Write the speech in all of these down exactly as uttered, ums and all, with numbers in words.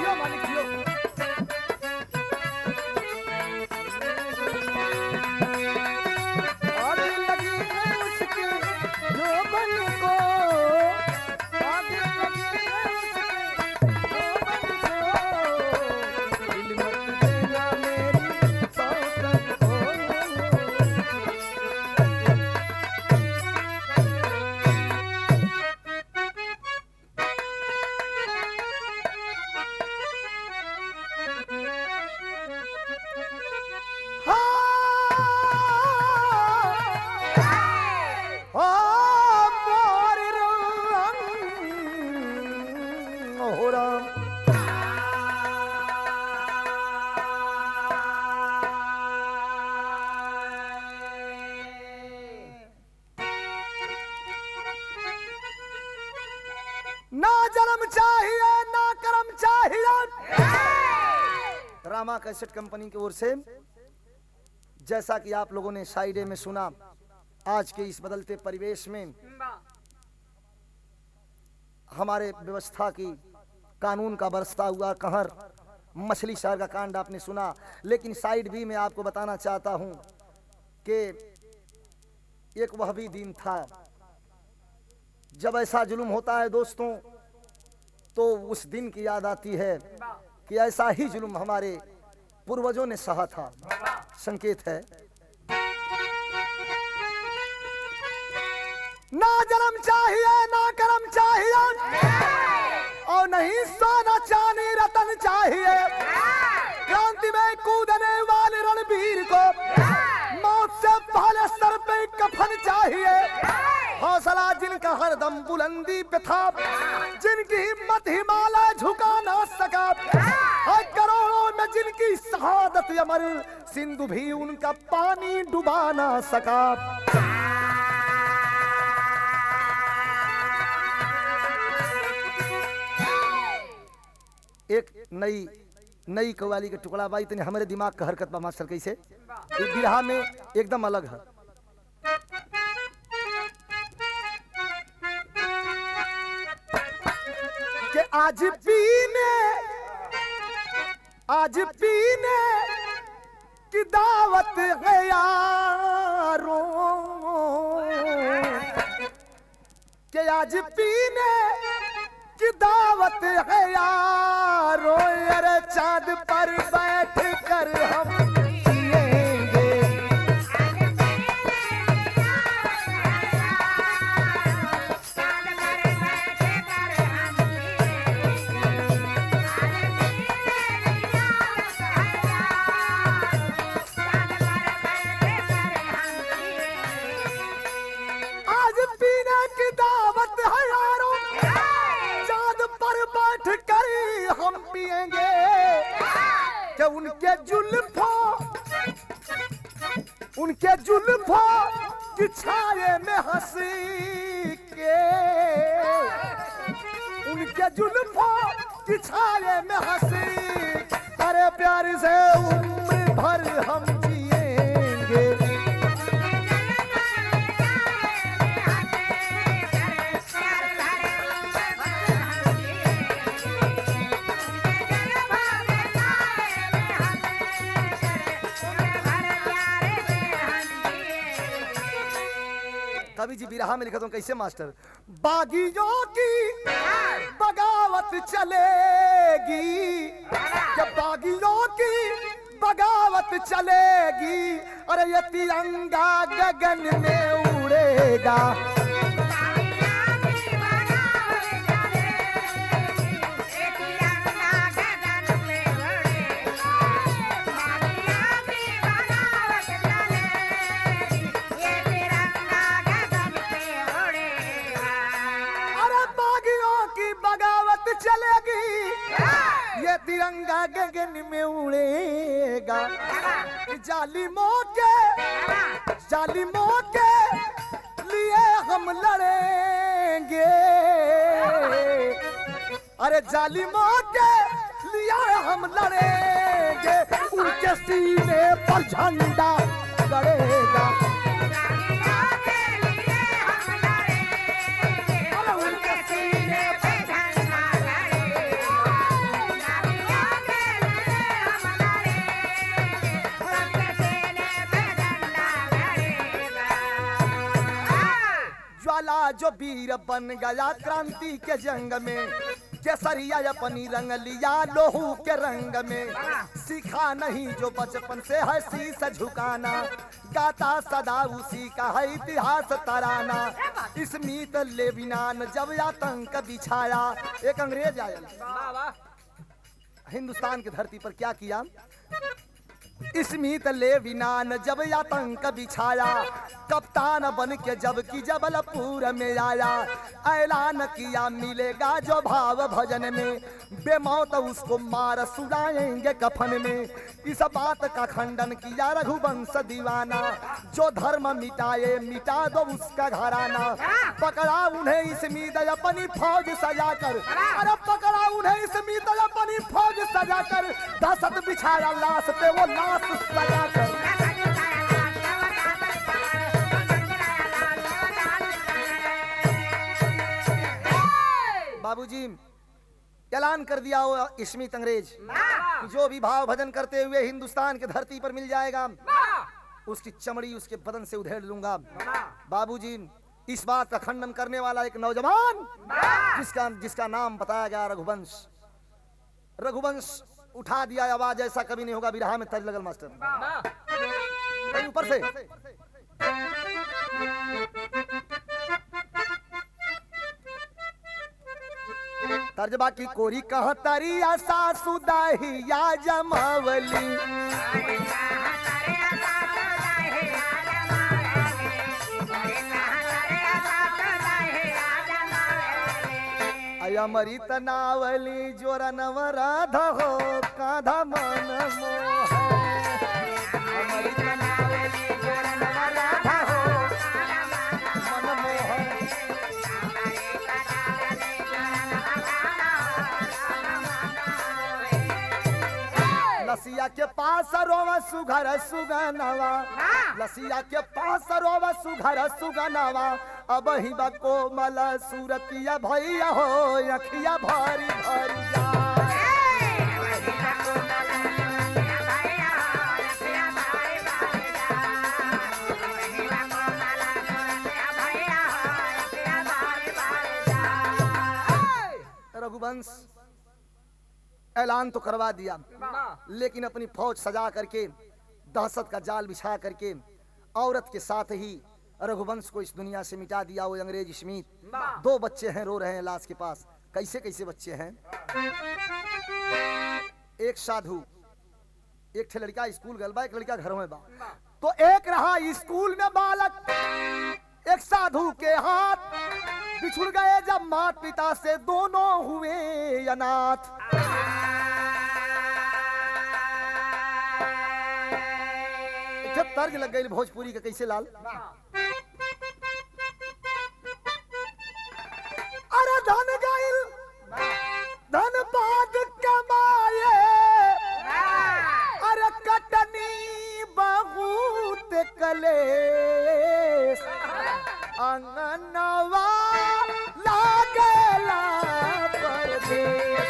जियो मालिक जियो। आग लगी है उसके जोबन को, आग लगी है उसके जोबन को, दिल मत देना मेरी सौगंध को। ना जन्म चाहिए ना कर्म चाहिए। रामा कैसेट कंपनी की ओर से जैसा कि आप लोगों ने शायरे में सुना, आज के इस बदलते परिवेश में हमारे व्यवस्था की कानून का बरसता हुआ कहर, मछली शहर का कांड आपने सुना। लेकिन साइड भी मैं आपको बताना चाहता हूं कि एक वह भी दिन था जब ऐसा जुल्म होता है दोस्तों, तो उस दिन की याद आती है कि ऐसा ही जुल्म हमारे पूर्वजों ने सहा था। संकेत है, ना जन्म चाहिए ना कर्म चाहिए, और नहीं सोना चांदी रतन चाहिए। क्रांति में कूदने वाले रणवीर को मौत से पहले सर पे कफन चाहिए। हौसला जिनका हरदम बुलंदी पे था, जिनकी हिम्मत हिमालय झुका ना सका, हर करोड़ों में जिनकी शहादत अमर, सिंधु भी उनका पानी डुबा ना सका। एक नई नई कव्वाली के टुकड़ा बाई तने हमारे दिमाग का हरकत बा मास्टर कैसे इस बिरहा में एकदम अलग है। कि आज पीने आज पीने की दावत है यारों, कि आज पीने की दावत है यारों, अरे चांद पर बैठ कर हम जिएंगे। आज पीने की दावत है यारों, बैठ कर हम पिएंगे। कि उनके जुल्फों उनके जुल्फों की छाये में हंसी के, उनके जुल्फों की छाये में हंसी, अरे प्यार से उम्र भर हम जिएंगे। कवि जी बिरहा में लिखा तो कैसे मास्टर, बागियों की बगावत चलेगी, जब बागियों की बगावत चलेगी, अरे ये तिरंगा गगन में उड़ेगा। चलेगी ये तिरंगा गगन में उड़ेगा। जालिमों के जालिमों के लिए हम लड़ेंगे, अरे जालिमों के लिए हम लड़ेंगे। उनके सीने पर झंडा गड़ेगा। जो वीर बन गया क्रांति के जंग में, केसरिया अपनी रंग लिया लोहू के रंग में, सीखा नहीं जो बचपन से है शीश झुकाना, गाता सदा उसी का है इतिहास तराना। स्मिथ लेविनान जब आतंक बिछाया, एक अंग्रेज आया हिंदुस्तान की धरती पर, क्या किया? स्मिथ लेविनान जब आतंक बिछाया, कप्तान बन के जब की जबलपुर में आया, ऐलान किया मिलेगा जो भाव भजन में, बेमौत उसको मार सुलाएंगे कफन में। इस बात का खंडन किया रघुवंश दीवाना, जो धर्म मिटाए मिटा दो उसका घराना। पकड़ा उन्हें स्मिथ अपनी फौज सजाकर, अरे पकड़ा उन्हें स्मिथ अपनी फौज सजाकर, दहशत बिछाया लाश पे वो लाश सजाकर। बाबूजी ऐलान कर दिया वो स्मिथ अंग्रेज, जो भी भाव भजन करते हुए हिंदुस्तान की धरती पर मिल जाएगा, उसकी चमड़ी उसके बदन से उधेड़ लूंगा। बाबूजी इस बात का खंडन करने वाला एक नौजवान, जिसका जिसका नाम बताया गया रघुवंश, रघुवंश उठा दिया आवाज, ऐसा कभी नहीं होगा। बिरहा में तर्ज लगल मास्टर, ऊपर से तर्जबा की कोरी कह तरिया सासु दाहिया जमावली, अमृत नावली जोरा नवराधा हो काधा मन मोह, अमृत नावली जोरा नवराधा हो मन मोह। लसिया के पास रोवा सुघर सुगनवा, लसिया के पास रोवा सुघर सुगनवा, अब ही कोमल सूरतिया भैया हो अखिया भारी भारी जाए। रघुवंश ऐलान तो करवा दिया, लेकिन अपनी फौज सजा करके दहशत का जाल बिछा करके औरत के साथ ही रघुवंश को इस दुनिया से मिटा दिया। वो अंग्रेज स्मिथ, दो बच्चे हैं रो रहे हैं लाश के पास। कैसे कैसे बच्चे हैं? एक साधु, एक ठे लड़का स्कूल गल बा, एक लड़का घर में बा। तो एक रहा स्कूल में बालक, एक साधु के हाथ बिछुड़ गए जब माता पिता से, दोनों हुए अनाथ। तर्ज लग गई भोजपुरी का, कैसे लाल? अरे धन गइल धन बाद कमाए, अरे कटनी बहुत कलेश, अंगनवा लागेला परदेश।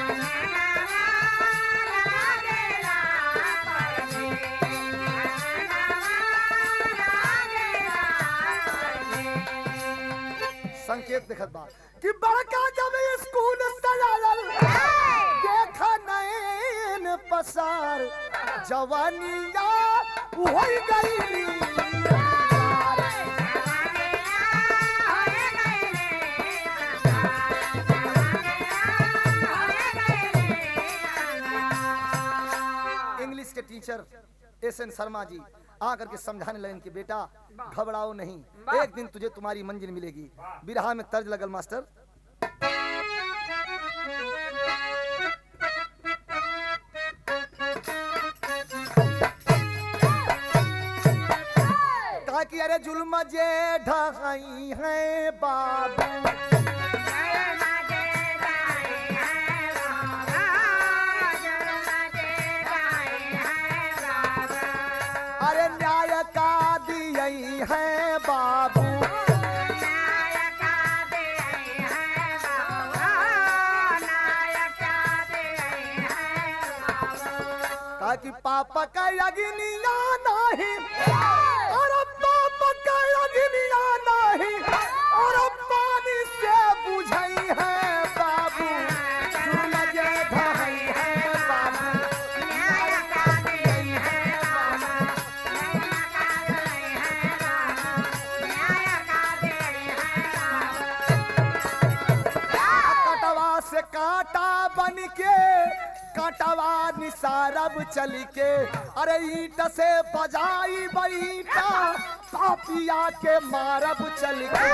संकेत दिखत बा कि बड़का जब स्कूल सजाल, देखा नैन पसार, जवानिया होई गई। इंग्लिश के teacher S N Sharma ji आकर के समझाने लगे कि बेटा घबराओ नहीं, एक दिन तुझे तुम्हारी मंजिल मिलेगी। बिरहा में तर्ज लगल मास्टर, कहा कि अरे जुल्म जे ढाई है बाबू, अरे न्याय का दियई है बाबू, न्याय का दियई है बाबू, न्याय का दियई है बाबू। कहा कि पाप का अग्निया नहीं, और पाप का अग्निया नहीं, और कांटावा निसारब चल के, अरे ईट से बजाई बैठा पापिया के मारब चल के,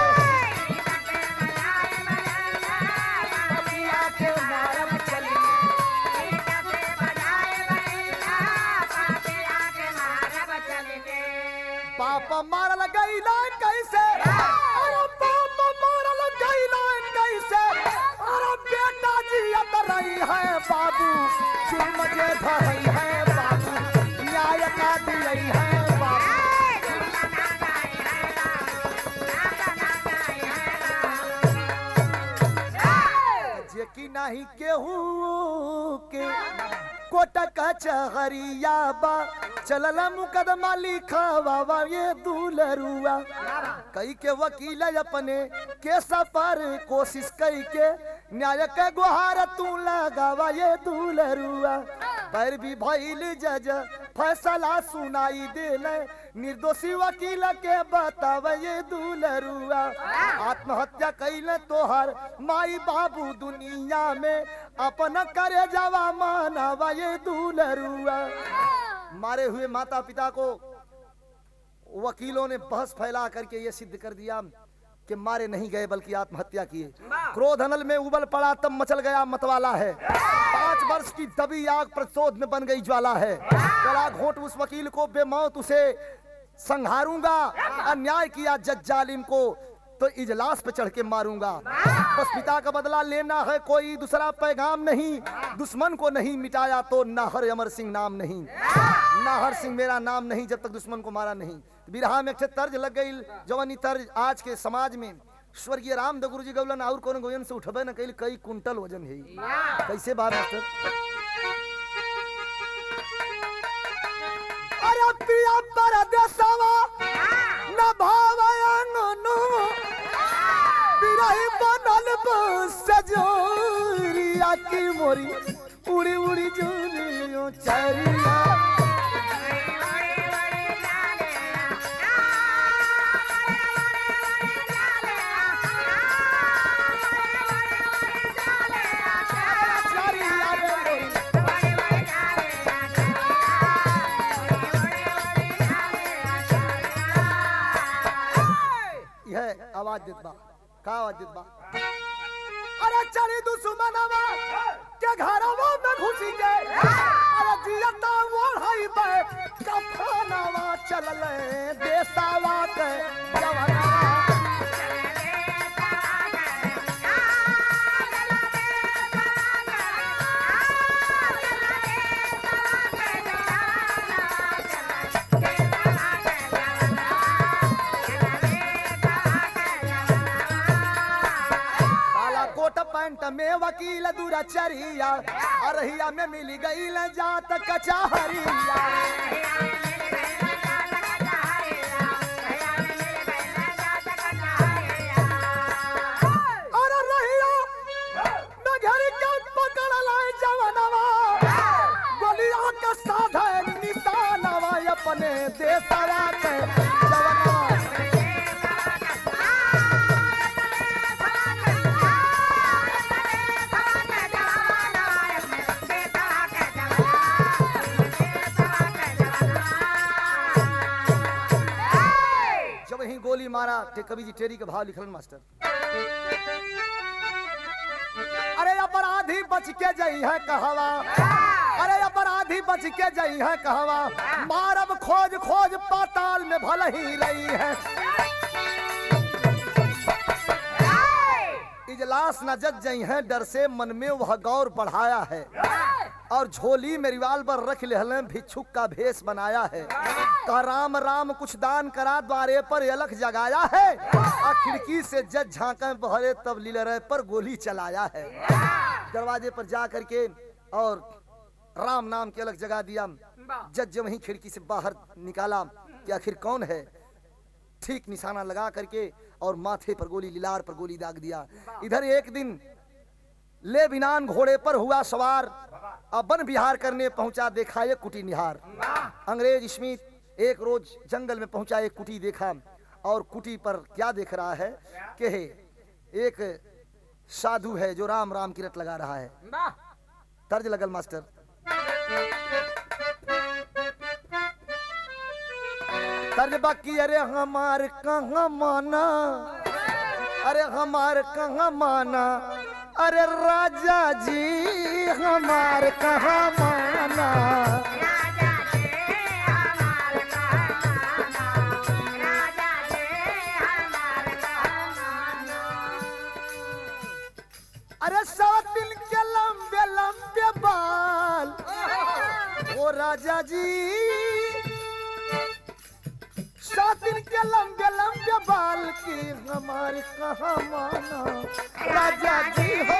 पापिया के मारब चल के। पाप मारल गईला कैसे, अरे पाप मारल गईला कैसे, अरे बेटा जियत रही है बाबू, जुर्म जे धरई है बाबू, न्याय का दिलई है बाबू। जे की नहीं केहू के कोट कचहरिया बा, चलल मुकदमा लिखा बाबा ये दूलरुआ। कई के वकील अपने केस पर कोशिश कई के, न्याय के गुहार तू लगावा ये दूलरुआ। पर भी भइल जज फैसला सुनाई देले, निर्दोषी वकील के बतावे ये दूलरुआ। आत्महत्या कैले तोहर माई बाबू दुनिया में, अपन करे जावा मानवा ये दूलरुआ। मारे हुए माता पिता को वकीलों ने बहस फैला करके ये सिद्ध कर दिया कि मारे नहीं गए बल्कि आत्महत्या किए। क्रोध अनल में उबल पड़ा तब मचल गया मतवाला है, पांच वर्ष की दबी आग प्रतिशोध में बन गई ज्वाला है। गला घोट उस वकील को बेमौत उसे संहारूंगा, अन्याय किया जज जालिम को तो इजलास पे चढ़ के मारूंगा। बस पिता का बदला लेना है, कोई दूसरा पैगाम नहीं, दुश्मन को नहीं मिटाया तो नाहर अमर सिंह नाम नहीं, नाहर सिंह मेरा नाम नहीं जब तक दुश्मन को मारा नहीं। बिरहा में एक तर्ज लग गई, जवानी तर्ज आज के समाज में स्वर्गीय राम गुरु जी गौलन और कौन गोयन से उठबे न कई कई कुंटल वजन है। कैसे बात मास्टर? अरे पिया परदेसवा न भावयंगनु, बिरही बनल सजोरिया की मोरी, उड़ी उड़ी झूलियो चरिया। आवाज देत बा, का आवाज देत बा? अरे चली दुश्मनवा के घरवा में घुसी के, अरे जियता ओढ़ई बे कफनवा चलले देसावा के जवाना। पैंट में वकील दुराचरिया, अरहिया में मिली गई जात कचहरिया। अरे रहिया में घर के पकड़ लाए जवानवा, गोलियां के साथ निशानवा अपने देशवा के जवानवा। गोली मारा ते कवि जी टेरी के भाव लिखलन मास्टर। अरे अपराधी बच के जई है कहवा, अरे अपराधी बच के जई है कहवा, मारब खोज खोज पाताल में भल ही रही है। इजलास न जज जई है, डर से मन में वह गौर बढ़ाया है, और झोली में रिवाल्वर रख लेहले भिक्षुक का भेष बनाया है। कहा राम राम कुछ दान करा, द्वारे पर अलख जगाया है, और खिड़की से जज झांका बहरे तब लीलरे पर गोली चलाया है। दरवाजे पर जा करके और राम नाम के अलख जगा दिया। जज जब वहीं खिड़की से बाहर निकाला कि आखिर कौन है, ठीक निशाना लगा करके और माथे पर गोली, लीलार पर गोली दाग दिया। इधर एक दिन ले बिनान घोड़े पर हुआ सवार, अब वन विहार करने पहुंचा, देखा एक कुटी निहार। अंग्रेज स्मिथ एक रोज जंगल में पहुंचा, एक कुटी देखा, और कुटी पर क्या देख रहा है कि एक साधु है जो राम राम की रट लगा रहा है। तर्ज लगल मास्टर। तर्जबा की अरे हमार कहाँ माना, अरे हमार कहाँ माना, अरे राजा जी हमार कहाँ माना। अरे सात दिन के लंबे लंबे बाल, ओ राजा जी सात दिन के लंबे लंबे बाल की हमारे कहाँ माना, राजा जी हो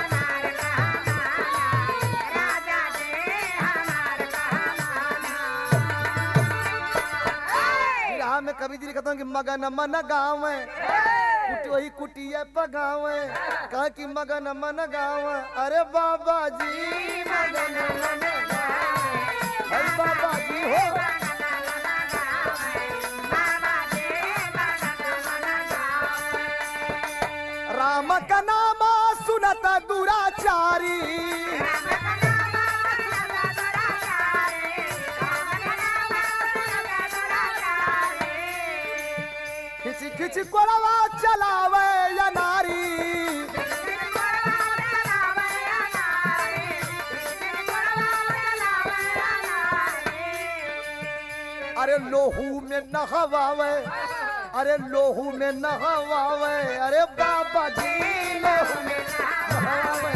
राह में कभी दिल कहता हूँ कि मगन मन गाँव कुटी वही कुटिया पगाव कहा कि मगन मन गाँव। अरे बाबा जी मगन मन गाँव, अरे बाबा जी हो राम का नाम सुनत दुराचारी, खिच खिच कोड़वा चलावे या नारी, अरे लोहू में नहवावे, अरे लोहू में नहवावे, अरे बाबा जी लोहू में नहवावे।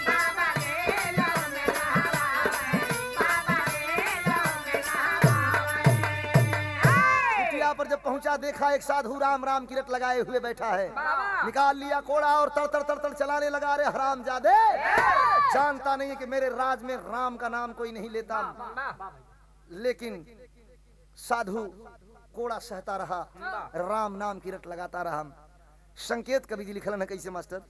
कुटिया पर जब पहुंचा देखा एक साधु राम राम की रट लगाए हुए बैठा है, निकाल लिया कोड़ा और तर तर तर तर चलाने लगा। अरे हराम जादे जानता नहीं है कि मेरे राज में राम का नाम कोई नहीं लेता। लेकिन साधु कोड़ा सहता रहा, राम नाम की रट लगाता रहा। संकेत कवि जी लिखल है कैसे मास्टर,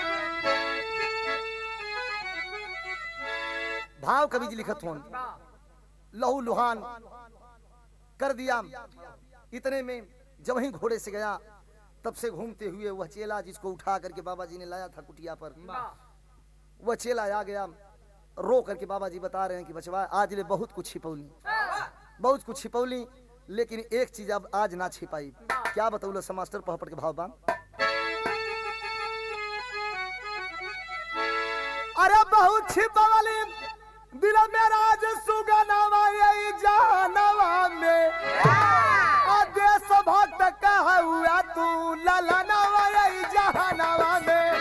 भाव कवि जी लिखत हों, लहू लुहान कर दिया। इतने में जब वहीं घोड़े से गया तब से घूमते हुए वह चेला जिसको उठा करके बाबा जी ने लाया था कुटिया पर, वह चेला आ गया। रो करके बाबा जी बता रहे हैं कि बचवा आज ले बहुत कुछ छिपौली, बहुत कुछ छिपौली, लेकिन एक चीज अब आज ना छिपाई। क्या बताऊँ समास्टर पहपट के भाव बा। अरे बहुत छिपौली दिल में राज सुगनवा यही जानवा में, देश भक्त कहा हुआ तू ललनवा यही जहानवा में।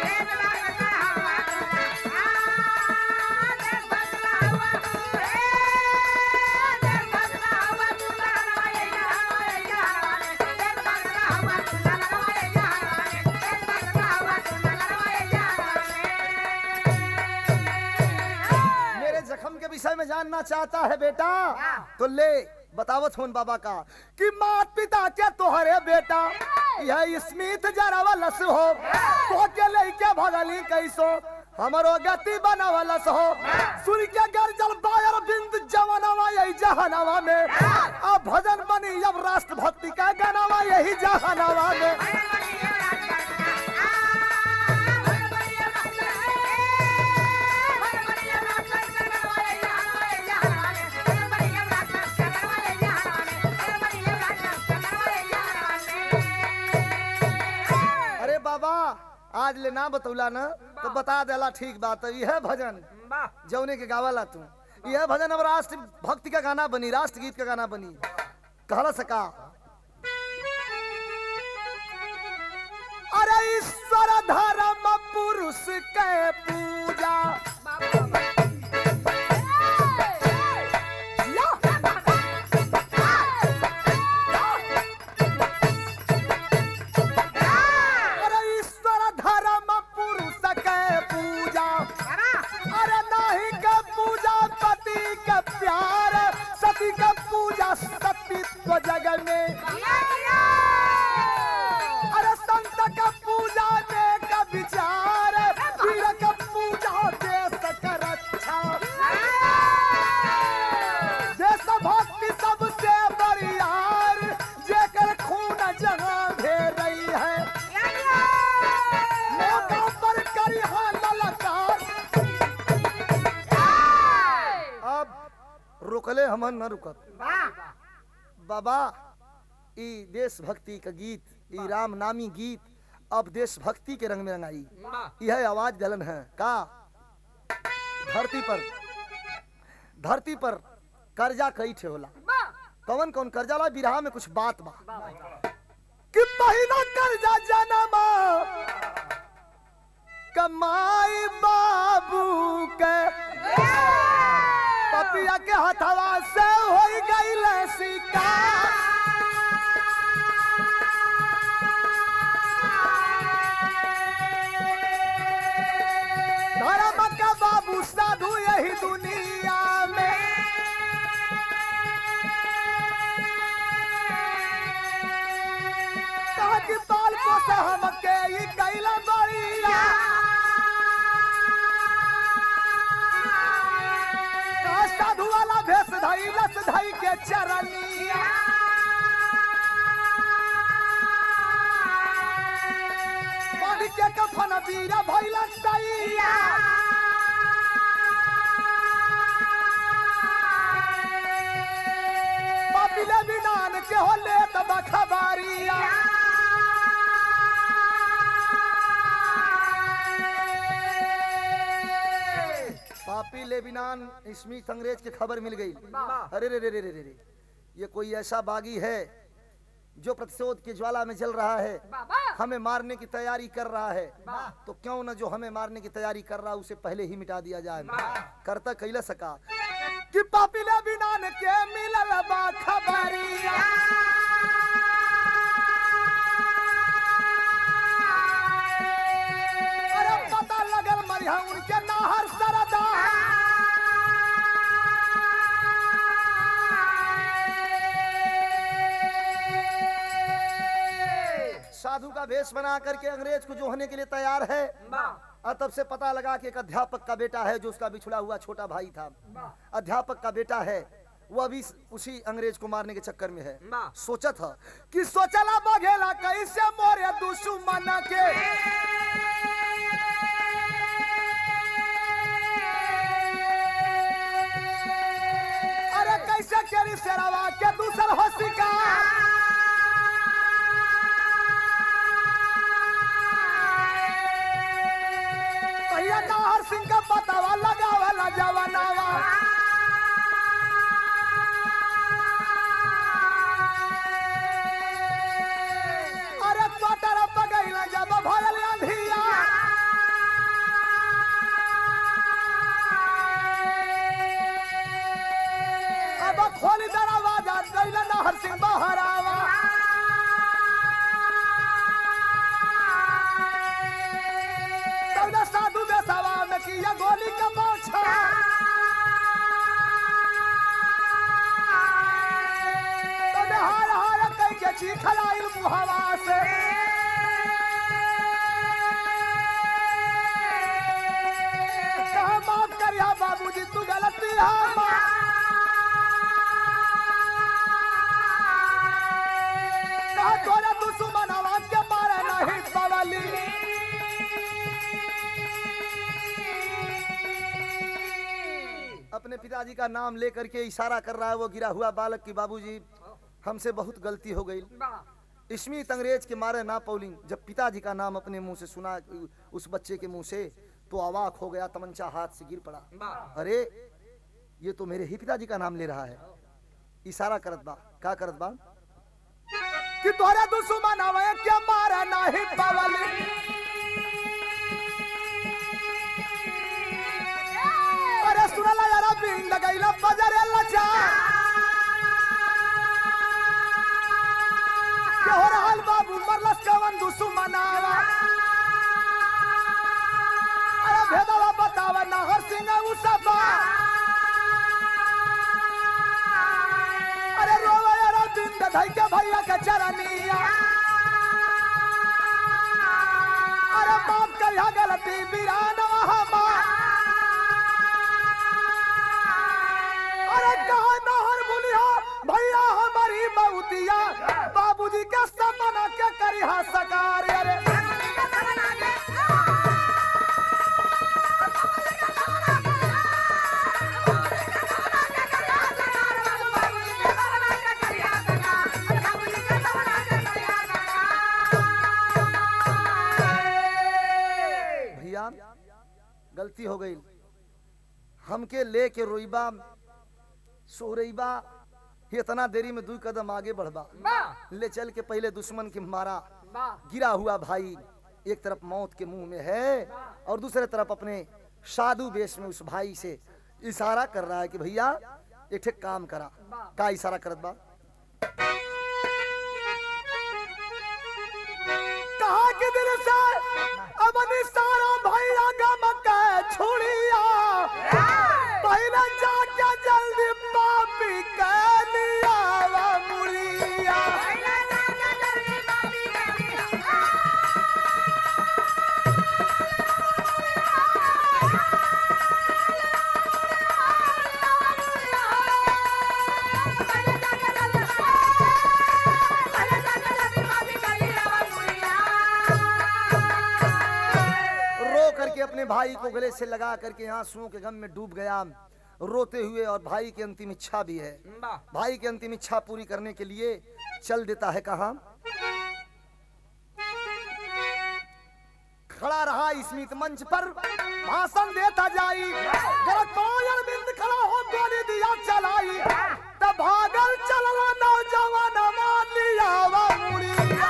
विषय में जानना चाहता है बेटा तो ले बतावत होन बाबा का कि मात पिता के तोहरे बेटा यह स्मित जरावलस हो, तो के लेके भगली कैसो हमरो गति बनावलस हो। सुन के गर्जल बायर बिंद जवानवा यही जहानवा में, अब भजन बनी अब राष्ट्र भक्ति का गानावा यही जहानवा में। आज ले ना बतौला ना तो बता देला ठीक बात है। यह भजन जौने के गावाला तू, यह भजन अब राष्ट्र भक्ति का गाना बनी, राष्ट्र गीत का गाना बनी। कहला सका अरे ईश्वर धर्म पुरुष के पूजा, सतीत्व जगत में अरे संत का पूजा में का विचार, वीर का पूजा देश कर रोकले हमन न रुकत। बाबा ई देशभक्ति का गीत, ई राम नामी गीत अब देशभक्ति के रंग में रंगाई। यह आवाज दलन है का धरती पर धरती पर कर्जा कई ठे होला। कौन कौन कर्जा ला? बिरहा में कुछ बात बा कि पहिला कर्जा जनमा कमाई बाबू के पपिया के हथवा से हो गई शिकार। धर्म का बाबू साधु यही दुनिया में कहा कि बाल को सहम के ही कैला बढ़िया। साधु वाला भेष धई लस धई के चरनिया। बाड़ी के कफन बीरा भइला सैया। पापिले विधान के होले तब खबरिया। पापी लेबिनान स्मिथ अंग्रेज की खबर मिल गई। अरे रे रे रे रे रे ये कोई ऐसा बागी है जो प्रतिशोध की ज्वाला में जल रहा है, हमें मारने की तैयारी कर रहा है। तो क्यों न जो हमें मारने की तैयारी कर रहा है उसे पहले ही मिटा दिया जाए। करता कैला सका कि पापी लेबिनान के मिलल बा खबरिया। अरे पता लगल मरिया उनके नाहर सरदा। साधु का वेश बना करके अंग्रेज को जोहने के लिए तैयार है। और तब से पता लगा कि एक अध्यापक का बेटा है जो उसका बिछड़ा हुआ छोटा भाई था। अध्यापक का बेटा है वो अभी उसी अंग्रेज को मारने के चक्कर में है। सोचा था कि सोचला बघेला कैसे मोरे दुश्मन के। अरे कैसे केरी शेरवा के दूसर हो शिकार। नाहर सिंह का पतावा लगावला जवानावा। अरे क्वार्टर पगैला जब भरल अंधिया। अब खोली दरवाजा दैला नाहर सिंह बाहर आवा। साधु बेसवा में किया गोली का बौछा। तो हार हार कई के चीखलाई मुहावा से। कहा माफ करिया बाबूजी तू गलती है। कहा तोरा दुश्मनवा के मारे नहीं पवली। अपने पिताजी का नाम लेकर के इशारा कर रहा है वो गिरा हुआ बालक की बाबूजी हमसे बहुत गलती हो गई। स्मिथ अंग्रेज के मारे ना पौलिंग जब पिताजी का नाम अपने मुंह से सुना उस बच्चे के मुंह से तो अवाक हो गया, तमंचा हाथ से गिर पड़ा। अरे ये तो मेरे ही पिताजी का नाम ले रहा है। इशारा करत बा का करत बा कि तोरे दुश्मन आवे के मारे नाही पवली। अरे सुनला यारा बिंग लगैला बजरे लचा। के हो रहल बाबू मरलस कवन दुश्मनावा। अरे भेदवा बतावा नाहर सिंह उसबा। अरे रोवा यारा बिंग धई के भैया के चरनिया। अरे बाप कहिया गलती बिरानवा हमा। अरे कहा नहर बुलिया भैया हमारी बहुतिया। बाबूजी के सपना के करिहा सकार। अरे गलती हो गई, हमके लेके रोईबा सोरईबा, इतना देरी में दो कदम आगे बढ़बा, ले चल के पहले दुश्मन के मारा। गिरा हुआ भाई एक तरफ मौत के मुंह में है और दूसरे तरफ अपने साधु वेश में उस भाई से इशारा कर रहा है कि भैया एक ठे काम करा। का इशारा करत बा? कहा कि दिल से अब निसारा भैया गम के छोड़िया, पहले जाके जल्दी पापी के लिया मुड़िया। अपने भाई को गले से लगा करके आंसुओं के गम में डूब गया रोते हुए, और भाई की अंतिम इच्छा भी है। भाई की अंतिम इच्छा पूरी करने के लिए चल देता है कहां? खड़ा रहा स्मित मंच पर भाषण देता जाई, बिंद खड़ा हो गोली दिया चलाई, तब भागल चलना नौजवान मान लिया वा मुड़िया।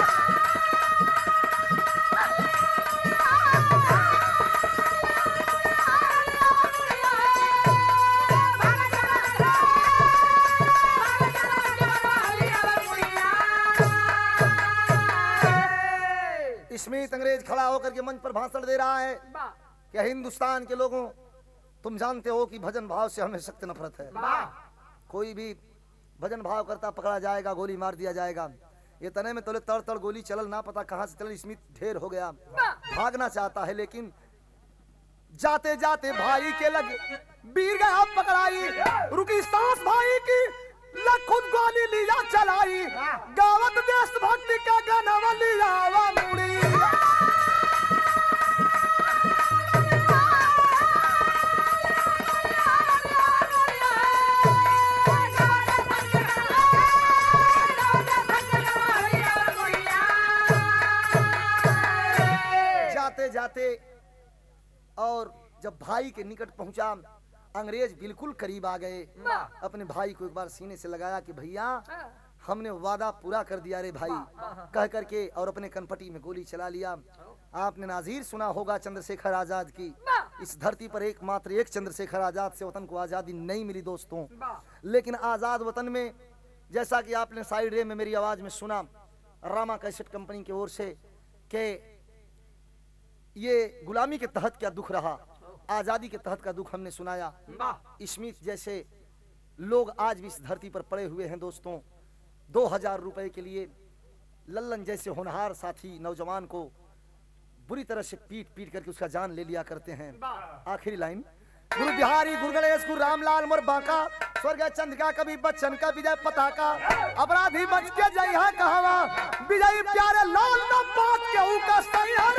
स्मित अंग्रेज खड़ा होकर के मंच पर भाषण दे रहा है कि हिंदुस्तान के लोगों, तुम जानते हो कि भजन भाव से हमें सख्त नफरत है। कोई भी भजन भाव करता पकड़ा जाएगा, गोली मार दिया जाएगा। ये तने में तोले तड़ तड़ गोली चलल, ना पता कहां से चलल। स्मित ढेर हो गया, भागना चाहता है, लेकिन जाते जाते भाई के लग वीर गया पकड़ाई, रुकी सांस भाई की, खुद गोली लिया चलाई, गावत देशभक्ति का गाना लिया वा मुड़ी। जाते जाते और जब भाई के निकट पहुंचा, अंग्रेज बिल्कुल करीब आ गए। अपने भाई को एक बार सीने से लगाया कि भैया हमने वादा पूरा कर दिया रे भाई, कह करके और अपने कनपटी में गोली चला लिया। आपने नाजीर सुना होगा चंद्रशेखर आजाद की, इस धरती पर एकमात्र एक चंद्रशेखर आजाद से वतन को आजादी नहीं मिली दोस्तों। लेकिन आजाद वतन में, जैसा कि आपने साइड रे में मेरी आवाज में सुना, रामा कैसेट कंपनी की ओर से के ये गुलामी के तहत क्या दुख रहा, आजादी के तहत का दुख हमने सुनाया। स्मिथ जैसे लोग आज भी इस धरती पर पड़े हुए हैं दोस्तों। दो हजार रुपए के लिए लल्लन जैसे होनहार साथी नौजवान को बुरी तरह से पीट पीट करके उसका जान ले लिया करते हैं। आखिरी लाइन, गुरु बिहारी गुरु गणेश गुरु रामलाल मोर बांका, स्वर्ग चंद्रिका कवि बच्चन का विजय पताका, अपराधी बच के जय है कहवा, विजय प्यारे लाल न बात के ऊ का सही है।